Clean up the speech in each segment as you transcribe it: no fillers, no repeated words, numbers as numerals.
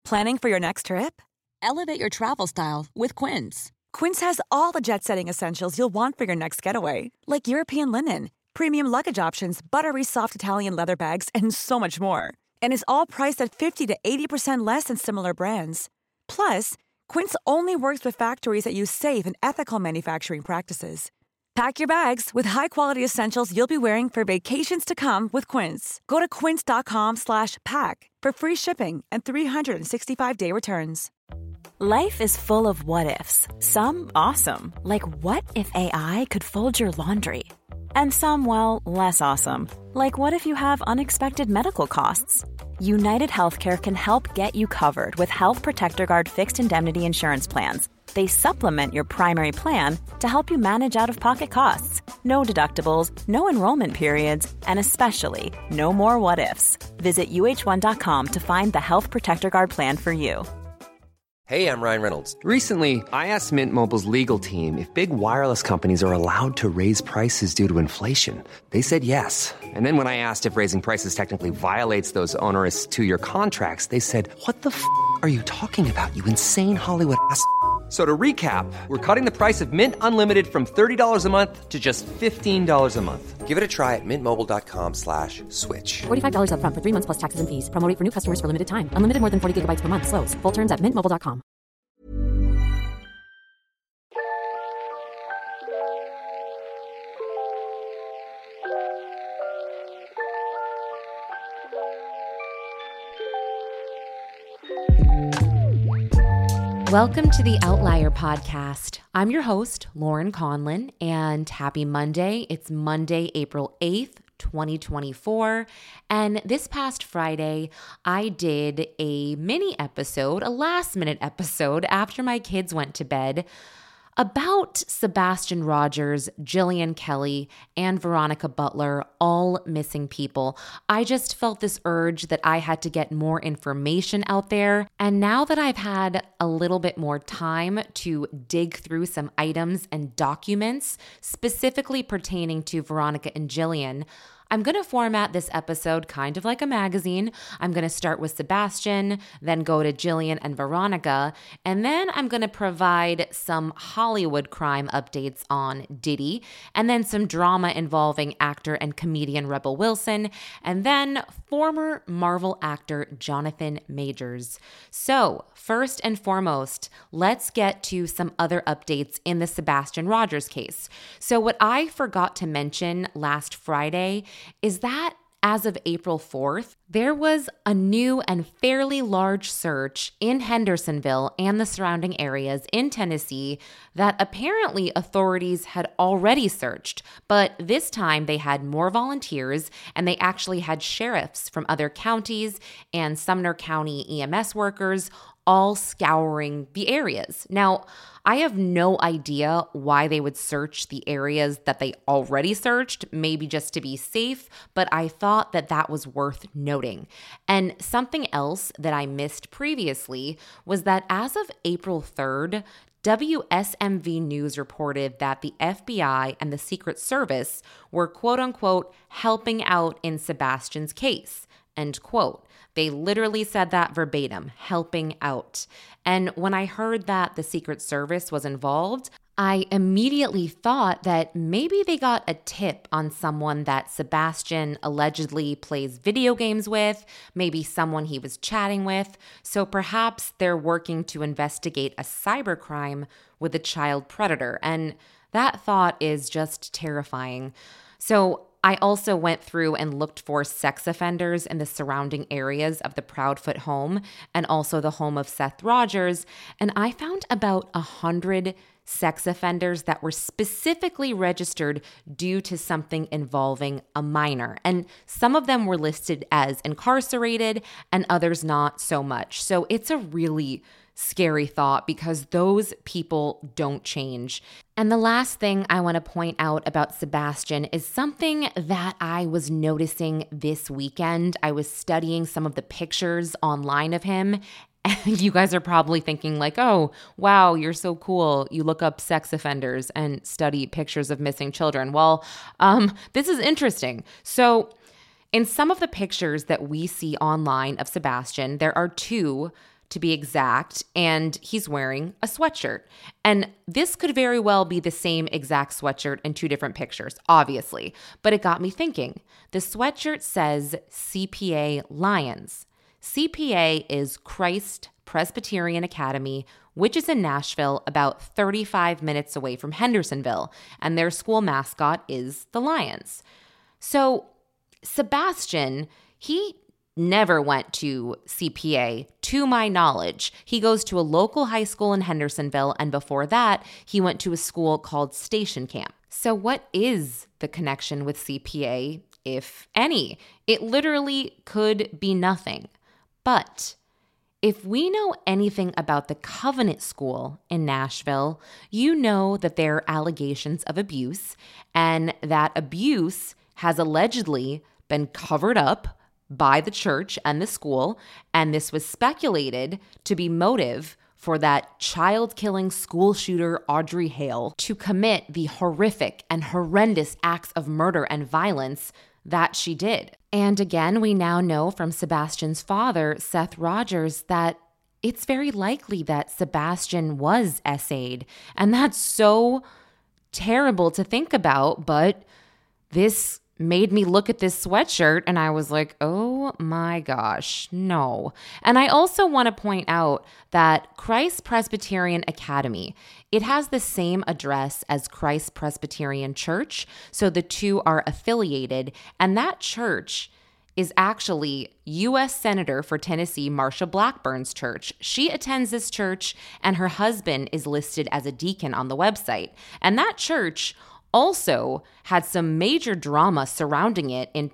Planning for your next trip? Elevate your travel style with Quince. Quince has all the jet-setting essentials you'll want for your next getaway, like European linen, premium luggage options, buttery soft Italian leather bags, and so much more. And is all priced at 50 to 80% less than similar brands. Plus, Quince only works with factories that use safe and ethical manufacturing practices. Pack your bags with high-quality essentials you'll be wearing for vacations to come with Quince. Go to quince.com/pack for free shipping and 365-day returns. Life is full of what-ifs. Some awesome, like what if AI could fold your laundry? And some, well, less awesome, like what if you have unexpected medical costs? United Healthcare can help get you covered with Health Protector Guard fixed indemnity insurance plans. They supplement your primary plan to help you manage out-of-pocket costs. No deductibles, no enrollment periods, and especially no more what-ifs. Visit uh1.com to find the Health Protector Guard plan for you. Hey, I'm Ryan Reynolds. Recently, I asked Mint Mobile's legal team if big wireless companies are allowed to raise prices due to inflation. They said yes. And then when I asked if raising prices technically violates those onerous two-year contracts, they said, "What the f*** are you talking about, you insane Hollywood ass?" So to recap, we're cutting the price of Mint Unlimited from $30 a month to just $15 a month. Give it a try at mintmobile.com/switch. $45 up front for 3 months plus taxes and fees. Promo rate for new customers for limited time. Unlimited more than 40 gigabytes per month. Slows full terms at mintmobile.com. Welcome to the Outlier Podcast. I'm your host, Lauren Conlin, and happy Monday. It's Monday, April 8th, 2024. And this past Friday, I did a mini episode, a last-minute episode after my kids went to bed about Sebastian Rogers, Jillian Kelly, and Veronica Butler, all missing people. I just felt this urge that I had to get more information out there. And now that I've had a little bit more time to dig through some items and documents specifically pertaining to Veronica and Jillian, I'm going to format this episode kind of like a magazine. I'm going to start with Sebastian, then go to Jillian and Veronica, and then I'm going to provide some Hollywood crime updates on Diddy, and then some drama involving actor and comedian Rebel Wilson, and then former Marvel actor Jonathan Majors. So, first and foremost, let's get to some other updates in the Sebastian Rogers case. So what I forgot to mention last Friday is that as of April 4th, there was a new and fairly large search in Hendersonville and the surrounding areas in Tennessee that apparently authorities had already searched, but this time they had more volunteers and they actually had sheriffs from other counties and Sumner County EMS workers all scouring the areas. Now, I have no idea why they would search the areas that they already searched, maybe just to be safe, but I thought that that was worth noting. And something else that I missed previously was that as of April 3rd, WSMV News reported that the FBI and the Secret Service were quote unquote helping out in Sebastian's case, end quote. They literally said that verbatim, helping out. And when I heard that the Secret Service was involved, I immediately thought that maybe they got a tip on someone that Sebastian allegedly plays video games with, maybe someone he was chatting with. So perhaps they're working to investigate a cybercrime with a child predator. And that thought is just terrifying. So I also went through and looked for sex offenders in the surrounding areas of the Proudfoot home and also the home of Seth Rogers, and I found about 100 sex offenders that were specifically registered due to something involving a minor. And some of them were listed as incarcerated and others not so much. So it's a really scary thought because those people don't change. And the last thing I want to point out about Sebastian is something that I was noticing this weekend. I was studying some of the pictures online of him. And you guys are probably thinking like, oh, wow, you're so cool. You look up sex offenders and study pictures of missing children. Well, this is interesting. So in some of the pictures that we see online of Sebastian, there are two to be exact, and he's wearing a sweatshirt. And this could very well be the same exact sweatshirt in two different pictures, obviously, but it got me thinking. The sweatshirt says CPA Lions. CPA is Christ Presbyterian Academy, which is in Nashville, about 35 minutes away from Hendersonville, and their school mascot is the Lions. So Sebastian, he never went to CPA, to my knowledge. He goes to a local high school in Hendersonville, and before that, he went to a school called Station Camp. So what is the connection with CPA, if any? It literally could be nothing. But if we know anything about the Covenant School in Nashville, you know that there are allegations of abuse, and that abuse has allegedly been covered up by the church and the school, and this was speculated to be motive for that child-killing school shooter Audrey Hale to commit the horrific and horrendous acts of murder and violence that she did. And again, we now know from Sebastian's father, Seth Rogers, that it's very likely that Sebastian was SA'd. And that's so terrible to think about, but this made me look at this sweatshirt and I was like, oh my gosh, no. And I also want to point out that Christ Presbyterian Academy, it has the same address as Christ Presbyterian Church, so the two are affiliated, and that church is actually U.S. Senator for Tennessee Marsha Blackburn's church. She attends this church, and her husband is listed as a deacon on the website. And that church also had some major drama surrounding it in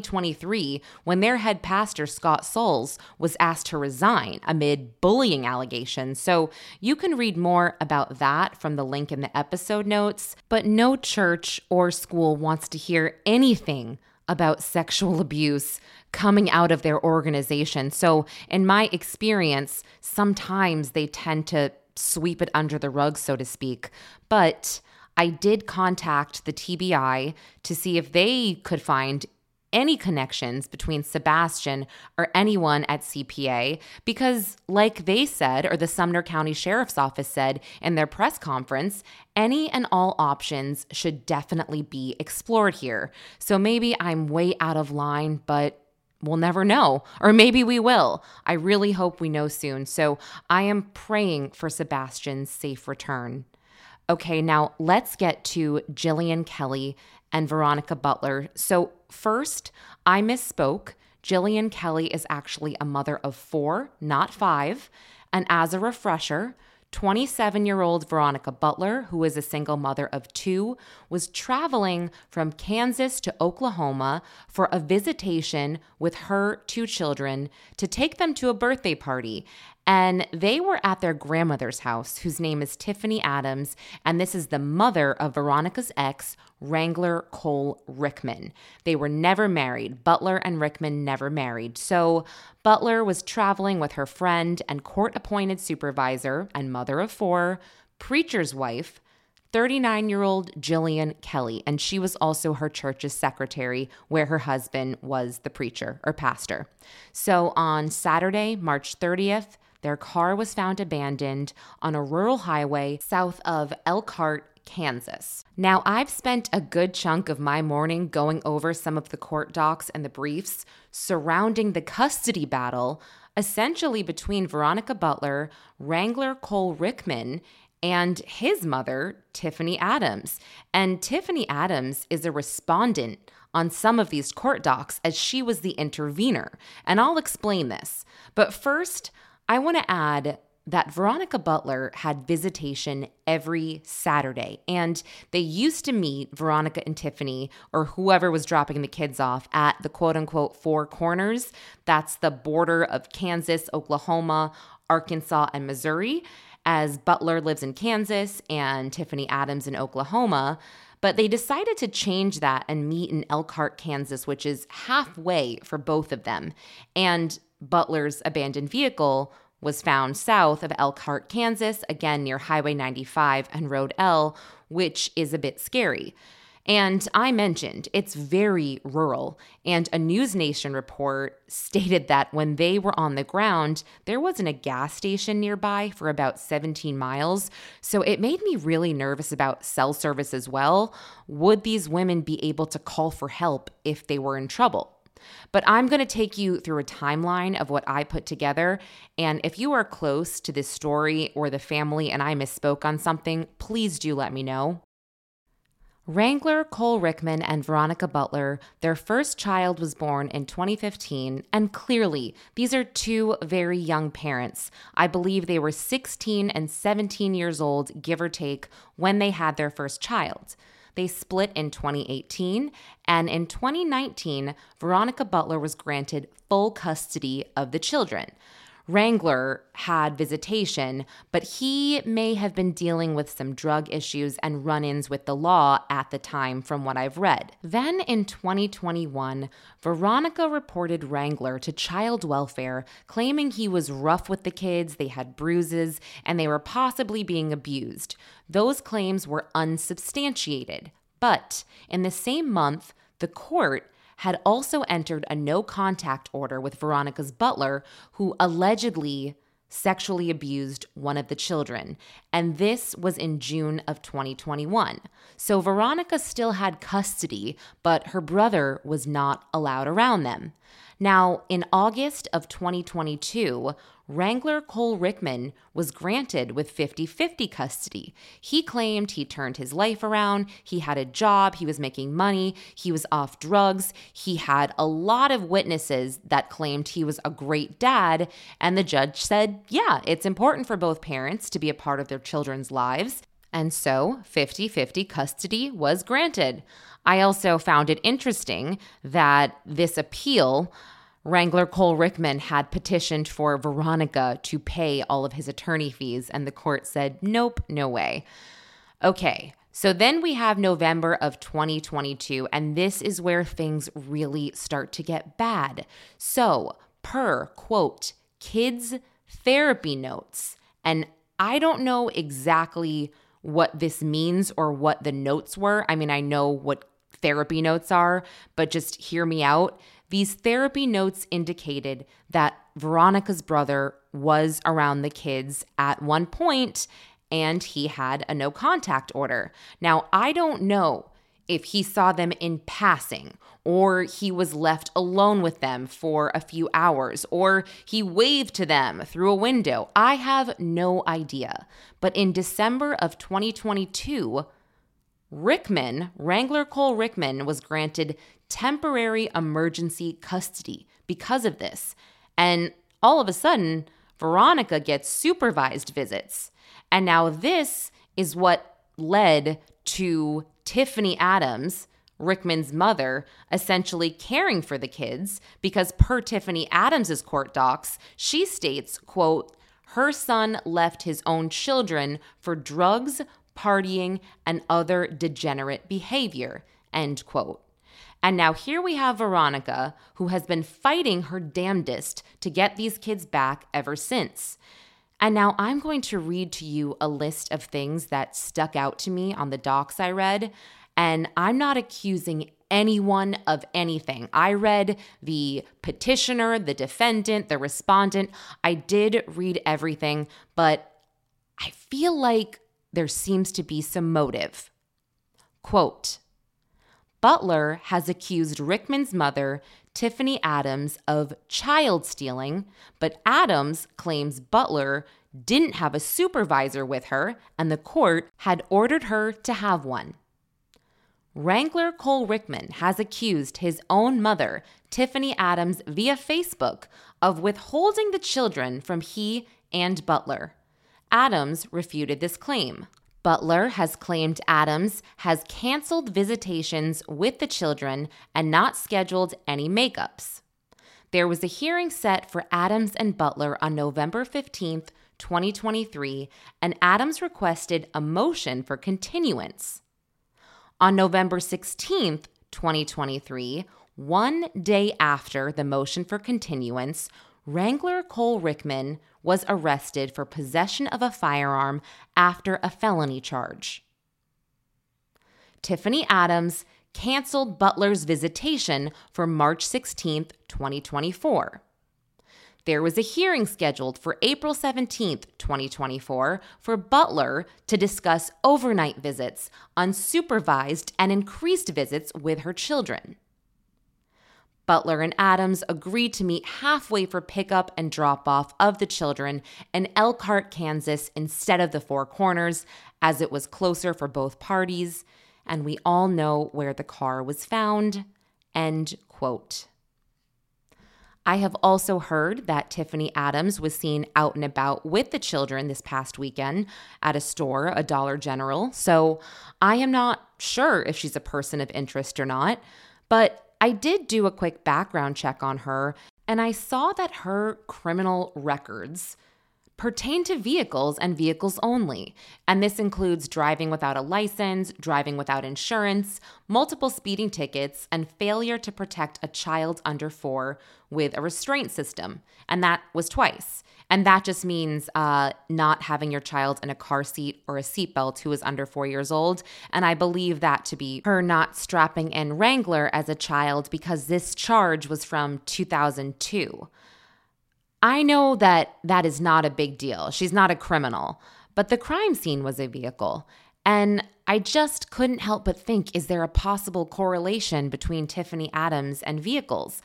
2023 when their head pastor, Scott Sauls, was asked to resign amid bullying allegations. So you can read more about that from the link in the episode notes, but no church or school wants to hear anything about sexual abuse coming out of their organization. So in my experience, sometimes they tend to sweep it under the rug, so to speak. But I did contact the TBI to see if they could find any connections between Sebastian or anyone at CPA, because like they said, or the Sumner County Sheriff's Office said in their press conference, any and all options should definitely be explored here. So maybe I'm way out of line, but we'll never know. Or maybe we will. I really hope we know soon. So I am praying for Sebastian's safe return. Okay, now let's get to Jillian Kelly and Veronica Butler. So first, I misspoke. Jillian Kelly is actually a mother of 4, not 5. And as a refresher, 27-year-old Veronica Butler, who is a single mother of 2, was traveling from Kansas to Oklahoma for a visitation with her 2 children to take them to a birthday party. And they were at their grandmother's house, whose name is Tiffany Adams, and this is the mother of Veronica's ex, Wrangler Cole Rickman. They were never married. Butler and Rickman never married. So Butler was traveling with her friend and court-appointed supervisor and mother of 4, preacher's wife, 39-year-old Jillian Kelly, and she was also her church's secretary, where her husband was the preacher or pastor. So on Saturday, March 30th, their car was found abandoned on a rural highway south of Elkhart, Kansas. Now, I've spent a good chunk of my morning going over some of the court docs and the briefs surrounding the custody battle, essentially between Veronica Butler, Wrangler Cole Rickman, and his mother, Tiffany Adams. And Tiffany Adams is a respondent on some of these court docs as she was the intervener. And I'll explain this. But first, I want to add that Veronica Butler had visitation every Saturday, and they used to meet, Veronica and Tiffany, or whoever was dropping the kids off, at the quote-unquote 4 corners. That's the border of Kansas, Oklahoma, Arkansas, and Missouri, as Butler lives in Kansas and Tiffany Adams in Oklahoma. But they decided to change that and meet in Elkhart, Kansas, which is halfway for both of them. And Butler's abandoned vehicle was found south of Elkhart, Kansas, again near Highway 95 and Road L, which is a bit scary. And I mentioned it's very rural, and a News Nation report stated that when they were on the ground, there wasn't a gas station nearby for about 17 miles. So it made me really nervous about cell service as well. Would these women be able to call for help if they were in trouble? But I'm going to take you through a timeline of what I put together. And if you are close to this story or the family and I misspoke on something, please do let me know. Wrangler Cole Rickman and Veronica Butler, their first child was born in 2015, and clearly, these are two very young parents. I believe they were 16 and 17 years old, give or take, when they had their first child. They split in 2018, and in 2019, Veronica Butler was granted full custody of the children. Wrangler had visitation, but he may have been dealing with some drug issues and run-ins with the law at the time from what I've read. Then in 2021, Veronica reported Wrangler to child welfare, claiming he was rough with the kids, they had bruises, and they were possibly being abused. Those claims were unsubstantiated. But in the same month, the court had also entered a no-contact order with Veronica's butler, who allegedly sexually abused one of the children. And this was in June of 2021. So Veronica still had custody, but her brother was not allowed around them. Now, in August of 2022, Wrangler Cole Rickman was granted with 50-50 custody. He claimed he turned his life around, he had a job, he was making money, he was off drugs, he had a lot of witnesses that claimed he was a great dad, and the judge said, yeah, it's important for both parents to be a part of their children's lives. And so 50-50 custody was granted. I also found it interesting that this appeal, Wrangler Cole Rickman had petitioned for Veronica to pay all of his attorney fees, and the court said, nope, no way. Okay, so then we have November of 2022, and this is where things really start to get bad. So, per, quote, kids' therapy notes, and I don't know exactly what this means or what the notes were. I mean, I know what therapy notes are, but just hear me out. These therapy notes indicated that Veronica's brother was around the kids at one point, and he had a no-contact order. Now, I don't know if he saw them in passing, or he was left alone with them for a few hours, or he waved to them through a window. I have no idea. But in December of 2022, Wrangler Cole Rickman was granted temporary emergency custody because of this. And all of a sudden, Veronica gets supervised visits. And now this is what led to Tiffany Adams, Rickman's mother, essentially caring for the kids because per Tiffany Adams's court docs, she states, quote, her son left his own children for drugs, partying, and other degenerate behavior, end quote. And now here we have Veronica, who has been fighting her damnedest to get these kids back ever since. And now I'm going to read to you a list of things that stuck out to me on the docs I read, and I'm not accusing anyone of anything. I read the petitioner, the defendant, the respondent. I did read everything, but I feel like there seems to be some motive. Quote, Butler has accused Rickman's mother, Tiffany Adams, of child stealing, but Adams claims Butler didn't have a supervisor with her and the court had ordered her to have one. Wrangler Cole Rickman has accused his own mother, Tiffany Adams, via Facebook of withholding the children from he and Butler. Adams refuted this claim. Butler has claimed Adams has canceled visitations with the children and not scheduled any makeups. There was a hearing set for Adams and Butler on November 15th, 2023, and Adams requested a motion for continuance. On November 16th, 2023, one day after the motion for continuance, Wrangler Cole Rickman was arrested for possession of a firearm after a felony charge. Tiffany Adams canceled Butler's visitation for March 16th, 2024. There was a hearing scheduled for April 17th, 2024, for Butler to discuss overnight visits, unsupervised and increased visits with her children. Butler and Adams agreed to meet halfway for pickup and drop-off of the children in Elkhart, Kansas, instead of the Four Corners, as it was closer for both parties, and we all know where the car was found. End quote. I have also heard that Tiffany Adams was seen out and about with the children this past weekend at a store, a Dollar General. So I am not sure if she's a person of interest or not, but I did do a quick background check on her, and I saw that her criminal records pertain to vehicles and vehicles only. And this includes driving without a license, driving without insurance, multiple speeding tickets, and failure to protect a child under 4 with a restraint system. And that was twice. And that just means not having your child in a car seat or a seatbelt who is under 4 years old. And I believe that to be her not strapping in Wrangler as a child, because this charge was from 2002. I know that that is not a big deal. She's not a criminal, but the crime scene was a vehicle. And I just couldn't help but think, is there a possible correlation between Tiffany Adams and vehicles?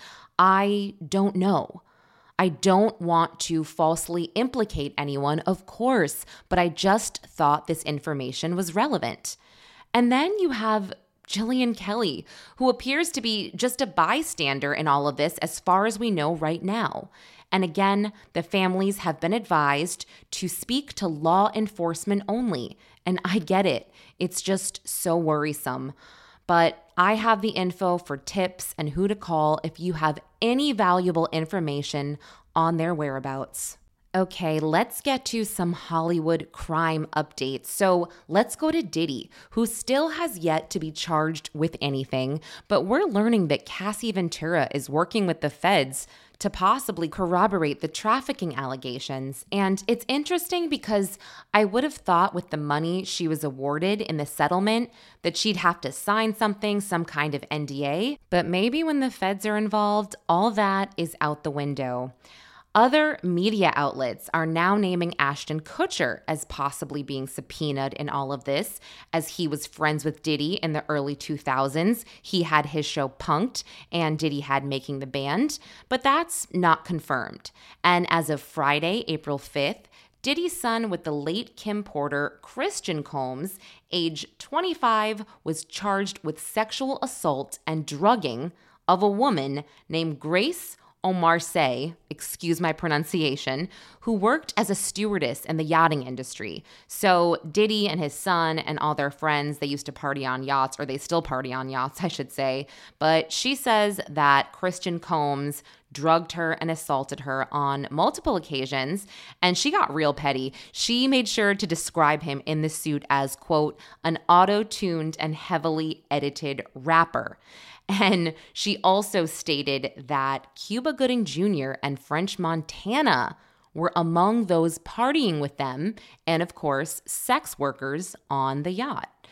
I don't know. I don't want to falsely implicate anyone, of course, but I just thought this information was relevant. And then you have Jillian Kelly, who appears to be just a bystander in all of this as far as we know right now. And again, the families have been advised to speak to law enforcement only. And I get it. It's just so worrisome. But I have the info for tips and who to call if you have any valuable information on their whereabouts. Okay, let's get to some Hollywood crime updates. So let's go to Diddy, who still has yet to be charged with anything, but we're learning that Cassie Ventura is working with the feds to possibly corroborate the trafficking allegations. And it's interesting because I would have thought with the money she was awarded in the settlement that she'd have to sign something, some kind of NDA. But maybe when the feds are involved, all that is out the window. Other media outlets are now naming Ashton Kutcher as possibly being subpoenaed in all of this, as he was friends with Diddy in the early 2000s. He had his show Punk'd, and Diddy had Making the Band, but that's not confirmed. And as of Friday, April 5th, Diddy's son with the late Kim Porter, Christian Combs, age 25, was charged with sexual assault and drugging of a woman named Grace Omarse, excuse my pronunciation, who worked as a stewardess in the yachting industry. So Diddy and his son and all their friends, they used to party on yachts, or they still party on yachts, I should say. But she says that Christian Combs drugged her and assaulted her on multiple occasions, and she got real petty. She made sure to describe him in the suit as, quote, an auto-tuned and heavily edited rapper. And she also stated that Cuba Gooding Jr. and French Montana were among those partying with them, and of course, sex workers on the yacht.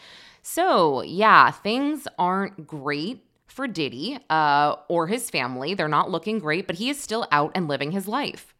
So yeah, things aren't great for Diddy or his family. They're not looking great, but he is still out and living his life.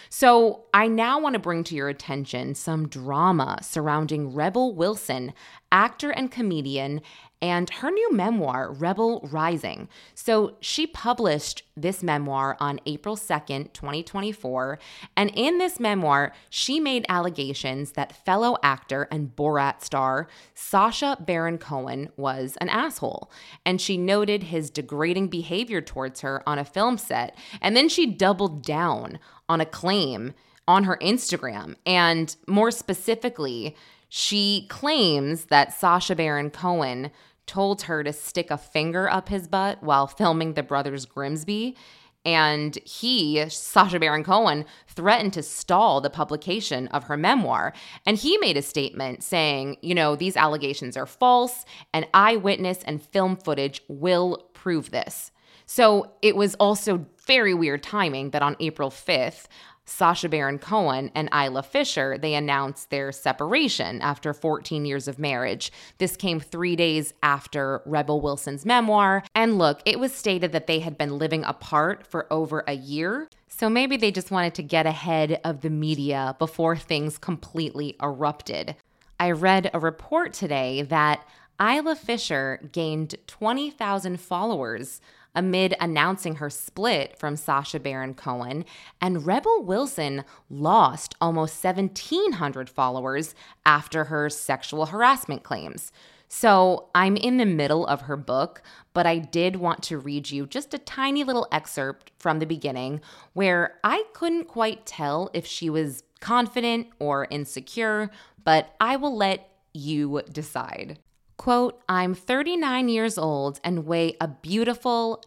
So I now want to bring to your attention some drama surrounding Rebel Wilson, actor and comedian, and her new memoir, Rebel Rising. So she published this memoir on April 2nd, 2024. And in this memoir, she made allegations that fellow actor and Borat star Sacha Baron Cohen was an asshole. And she noted his degrading behavior towards her on a film set. And then she doubled down on a claim on her Instagram. And more specifically, she claims that Sacha Baron Cohen told her to stick a finger up his butt while filming The Brothers Grimsby. And he, Sacha Baron Cohen, threatened to stall the publication of her memoir. And he made a statement saying, you know, these allegations are false, and eyewitness and film footage will prove this. So it was also very weird timing that on April 5th, Sacha Baron Cohen and Isla Fisher, they announced their separation after 14 years of marriage. This came 3 days after Rebel Wilson's memoir. And look, it was stated that they had been living apart for over a year. So maybe they just wanted to get ahead of the media before things completely erupted. I read a report today that Isla Fisher gained 20,000 followers amid announcing her split from Sacha Baron Cohen, and Rebel Wilson lost almost 1,700 followers after her sexual harassment claims. So I'm in the middle of her book, but I did want to read you just a tiny little excerpt from the beginning where I couldn't quite tell if she was confident or insecure, but I will let you decide. Quote, I'm 39 years old and weigh a beautiful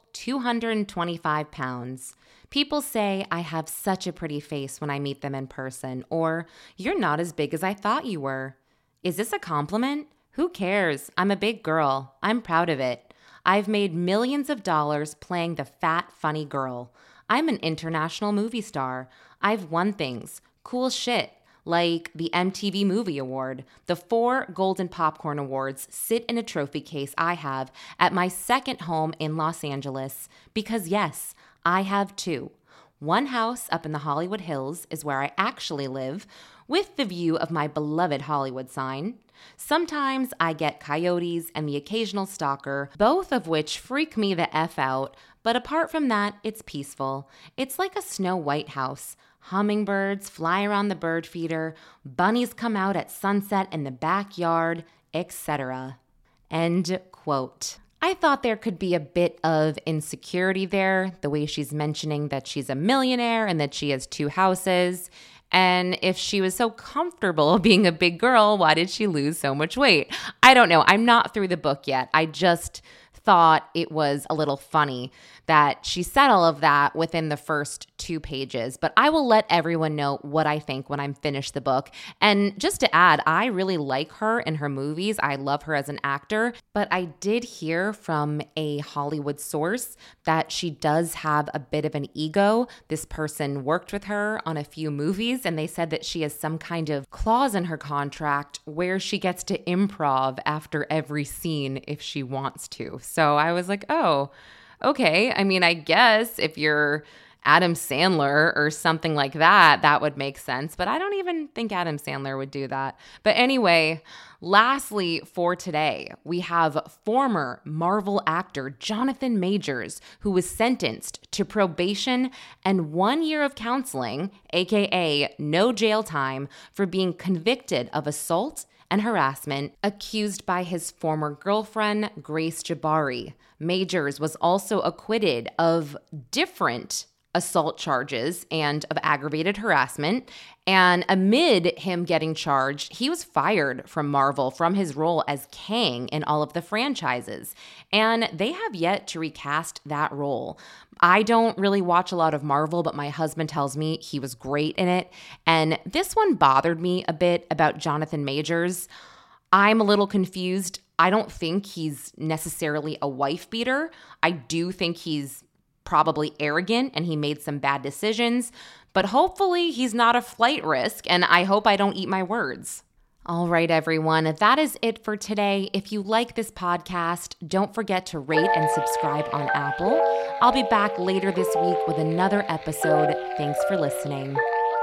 225 pounds. People say I have such a pretty face when I meet them in person, or you're not as big as I thought you were. Is this a compliment? Who cares? I'm a big girl. I'm proud of it. I've made millions of dollars playing the fat, funny girl. I'm an international movie star. I've won things. Cool shit. Like the MTV Movie Award. The 4 Golden Popcorn Awards sit in a trophy case I have at my second home in Los Angeles. Because yes, I have 2. One house up in the Hollywood Hills is where I actually live, with the view of my beloved Hollywood sign. Sometimes I get coyotes and the occasional stalker, both of which freak me the F out, but apart from that, it's peaceful. It's like a Snow White house. Hummingbirds fly around the bird feeder, bunnies come out at sunset in the backyard, etc. End quote. I thought there could be a bit of insecurity there, the way she's mentioning that she's a millionaire and that she has 2 houses. And if she was so comfortable being a big girl, why did she lose so much weight? I don't know. I'm not through the book yet. I just thought it was a little funny that she said all of that within the first 2 pages. But I will let everyone know what I think when I'm finished the book. And just to add, I really like her in her movies. I love her as an actor. But I did hear from a Hollywood source that she does have a bit of an ego. This person worked with her on a few movies, and they said that she has some kind of clause in her contract where she gets to improv after every scene if she wants to. So I was like, oh, okay. I mean, I guess if you're Adam Sandler or something like that, that would make sense. But I don't even think Adam Sandler would do that. But anyway, lastly for today, we have former Marvel actor Jonathan Majors, who was sentenced to probation and 1 year of counseling, aka no jail time, for being convicted of assault and harassment, accused by his former girlfriend, Grace Jabari. Majors was also acquitted of different assault charges and of aggravated harassment. And amid him getting charged, he was fired from Marvel from his role as Kang in all of the franchises. And they have yet to recast that role. I don't really watch a lot of Marvel, but my husband tells me he was great in it. And this one bothered me a bit about Jonathan Majors. I'm a little confused. I don't think he's necessarily a wife beater. I do think he's probably arrogant and he made some bad decisions, but hopefully he's not a flight risk, and I hope I don't eat my words. All right, everyone, that is it for today. If you like this podcast, don't forget to rate and subscribe on Apple. I'll be back later this week with another episode. Thanks for listening.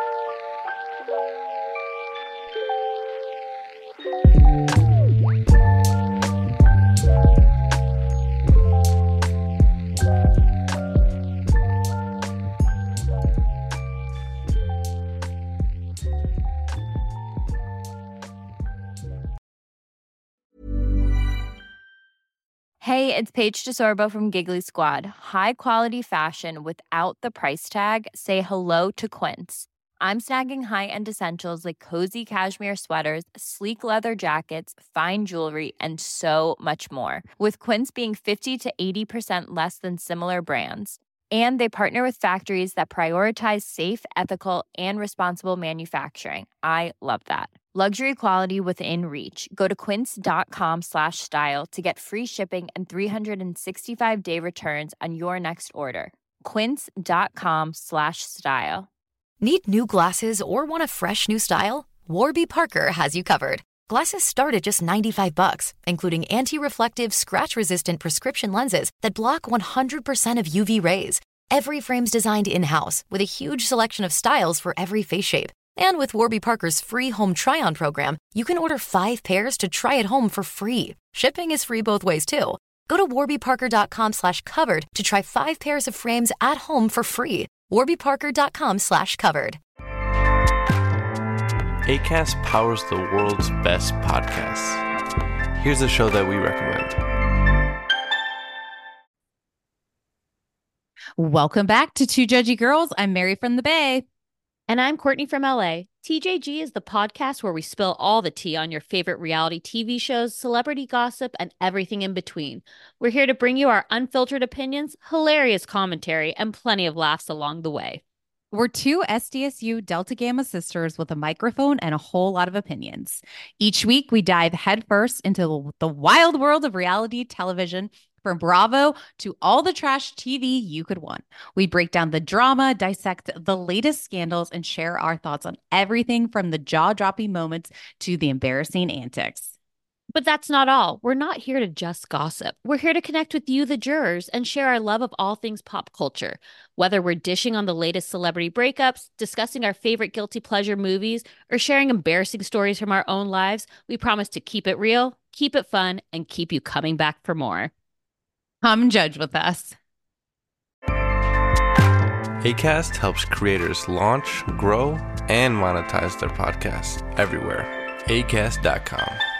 Hey, it's Paige DeSorbo from Giggly Squad. High quality fashion without the price tag. Say hello to Quince. I'm snagging high-end essentials like cozy cashmere sweaters, sleek leather jackets, fine jewelry, and so much more. With Quince being 50 to 80% less than similar brands. And they partner with factories that prioritize safe, ethical, and responsible manufacturing. I love that. Luxury quality within reach. Go to quince.com/style to get free shipping and 365-day returns on your next order. Quince.com/style. Need new glasses or want a fresh new style? Warby Parker has you covered. Glasses start at just $95, including anti-reflective, scratch-resistant prescription lenses that block 100% of UV rays. Every frame's designed in-house with a huge selection of styles for every face shape. And with Warby Parker's free home try-on program, you can order 5 pairs to try at home for free. Shipping is free both ways, too. Go to warbyparker.com/covered to try 5 pairs of frames at home for free. warbyparker.com/covered. Acast powers the world's best podcasts. Here's a show that we recommend. Welcome back to Two Judgy Girls. I'm Mary from the Bay. And I'm Courtney from LA. TJG is the podcast where we spill all the tea on your favorite reality TV shows, celebrity gossip, and everything in between. We're here to bring you our unfiltered opinions, hilarious commentary, and plenty of laughs along the way. We're two SDSU Delta Gamma sisters with a microphone and a whole lot of opinions. Each week, we dive headfirst into the wild world of reality television, from Bravo to all the trash TV you could want. We break down the drama, dissect the latest scandals, and share our thoughts on everything from the jaw-dropping moments to the embarrassing antics. But that's not all. We're not here to just gossip. We're here to connect with you, the jurors, and share our love of all things pop culture. Whether we're dishing on the latest celebrity breakups, discussing our favorite guilty pleasure movies, or sharing embarrassing stories from our own lives, we promise to keep it real, keep it fun, and keep you coming back for more. Come judge with us. Acast helps creators launch, grow, and monetize their podcasts everywhere. Acast.com.